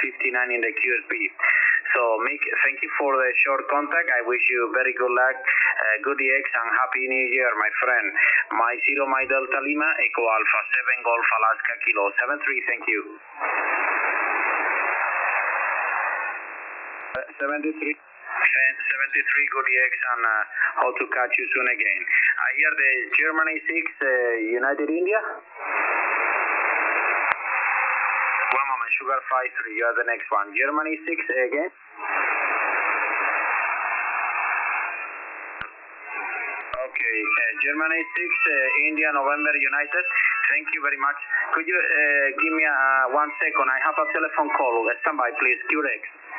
59 in the QSB. So, Mick, thank you for the short contact. I wish you very good luck, good EX, and Happy New Year, my friend. My 0, my Delta Lima, Echo Alpha 7, Golf Alaska, Kilo 73, thank you. 73. 73, good EX, and hope to catch you soon again. I hear the Germany 6, United India. One moment, Sugar 53, you are the next one. Germany 6 again. Okay, Germany 6, India, November, United. Thank you very much. Could you give me 1 second? I have a telephone call. Stand by, please. QRX.